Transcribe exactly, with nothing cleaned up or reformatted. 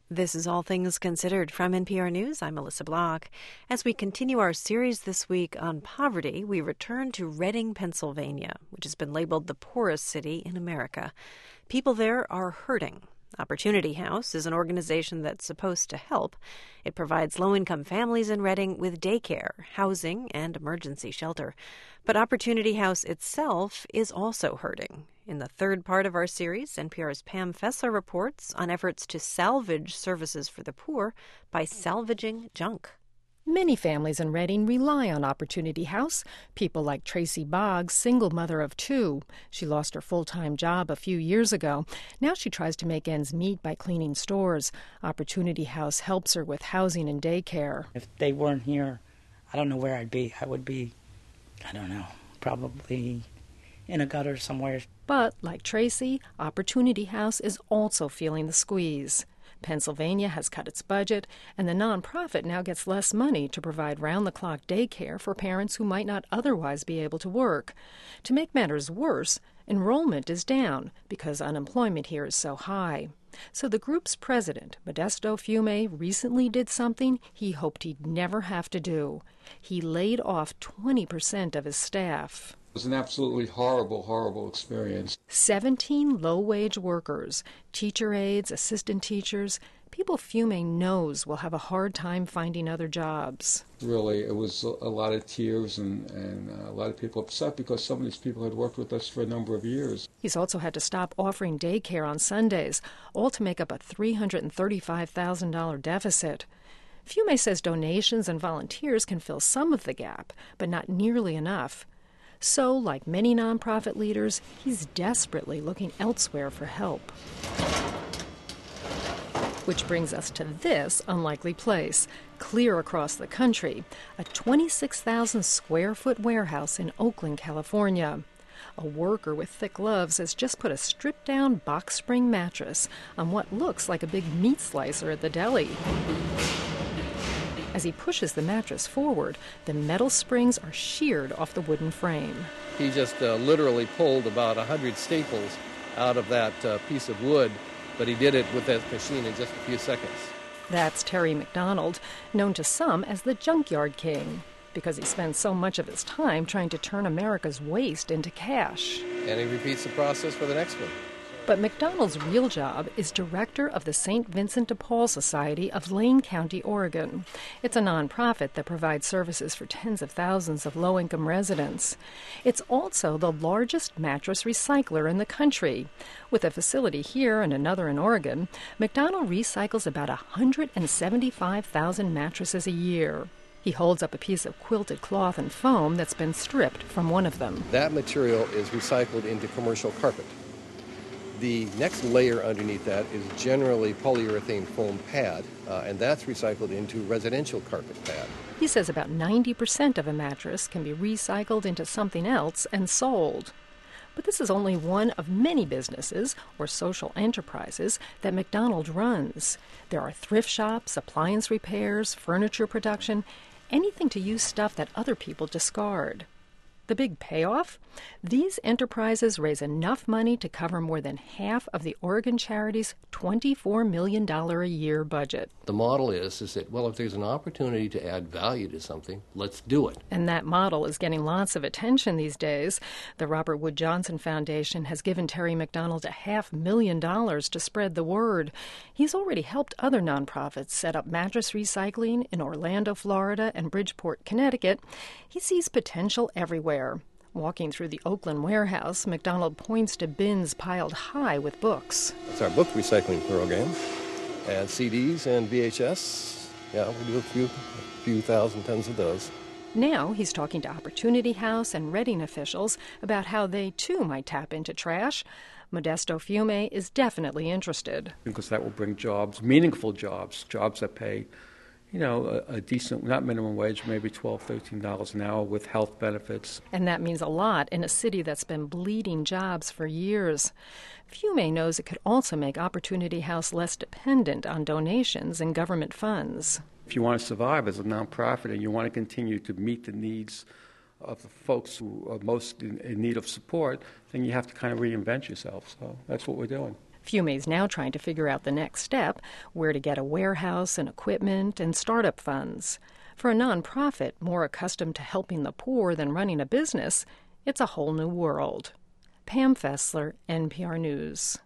This is All Things Considered from N P R News. I'm Melissa Block. As we continue our series this week on poverty, we return to Reading, Pennsylvania, which has been labeled the poorest city in America. People there are hurting. Opportunity House is an organization that's supposed to help. It provides low-income families in Reading with daycare, housing, and emergency shelter. But Opportunity House itself is also hurting. In the third part of our series, N P R's Pam Fessler reports on efforts to salvage services for the poor by salvaging junk. Many families in Reading rely on Opportunity House. People like Tracy Boggs, single mother of two. She lost her full-time job a few years ago. Now she tries to make ends meet by cleaning stores. Opportunity House helps her with housing and daycare. If they weren't here, I don't know where I'd be. I would be, I don't know, probably in a gutter somewhere. But, like Tracy, Opportunity House is also feeling the squeeze. Pennsylvania has cut its budget, and the nonprofit now gets less money to provide round-the-clock daycare for parents who might not otherwise be able to work. To make matters worse, enrollment is down because unemployment here is so high. So the group's president, Modesto Fiume, recently did something he hoped he'd never have to do. He laid off twenty percent of his staff. It was an absolutely horrible, horrible experience. Seventeen low-wage workers, teacher aides, assistant teachers, people Fiume knows will have a hard time finding other jobs. Really, it was a lot of tears and, and a lot of people upset because some of these people had worked with us for a number of years. He's also had to stop offering daycare on Sundays, all to make up a three hundred thirty-five thousand dollars deficit. Fiume says donations and volunteers can fill some of the gap, but not nearly enough. So, like many nonprofit leaders, he's desperately looking elsewhere for help. Which brings us to this unlikely place, clear across the country, a twenty-six thousand square foot warehouse in Oakland, California. A worker with thick gloves has just put a stripped-down box spring mattress on what looks like a big meat slicer at the deli. As he pushes the mattress forward, the metal springs are sheared off the wooden frame. He just uh, literally pulled about one hundred staples out of that uh, piece of wood, but he did it with that machine in just a few seconds. That's Terry McDonald, known to some as the Junkyard King, because he spends so much of his time trying to turn America's waste into cash. And he repeats the process for the next one. But McDonald's real job is director of the Saint Vincent de Paul Society of Lane County, Oregon. It's a nonprofit that provides services for tens of thousands of low-income residents. It's also the largest mattress recycler in the country. With a facility here and another in Oregon, McDonald recycles about one hundred seventy-five thousand mattresses a year. He holds up a piece of quilted cloth and foam that's been stripped from one of them. That material is recycled into commercial carpet. The next layer underneath that is generally polyurethane foam pad, uh, and that's recycled into residential carpet pad. He says about ninety percent of a mattress can be recycled into something else and sold. But this is only one of many businesses or social enterprises that McDonald runs. There are thrift shops, appliance repairs, furniture production, anything to use stuff that other people discard. The big payoff? These enterprises raise enough money to cover more than half of the Oregon Charity's twenty-four million dollars a year budget. The model is, is that, well, if there's an opportunity to add value to something, let's do it. And that model is getting lots of attention these days. The Robert Wood Johnson Foundation has given Terry McDonald a half million dollars to spread the word. He's already helped other nonprofits set up mattress recycling in Orlando, Florida, and Bridgeport, Connecticut. He sees potential everywhere. Walking through the Oakland warehouse, McDonald points to bins piled high with books. It's our book recycling program, and C Ds and V H S. Yeah, we do a few, a few thousand tons of those. Now he's talking to Opportunity House and Reading officials about how they, too, might tap into trash. Modesto Fiume is definitely interested. Because that will bring jobs, meaningful jobs, jobs that pay, you know, a, a decent, not minimum wage, maybe twelve dollars, thirteen dollars an hour with health benefits. And that means a lot in a city that's been bleeding jobs for years. Fiume knows it could also make Opportunity House less dependent on donations and government funds. If you want to survive as a nonprofit and you want to continue to meet the needs of the folks who are most in, in need of support, then you have to kind of reinvent yourself. So that's what we're doing. Fiume's now trying to figure out the next step, where to get a warehouse and equipment and startup funds. For a nonprofit more accustomed to helping the poor than running a business, it's a whole new world. Pam Fessler, N P R News.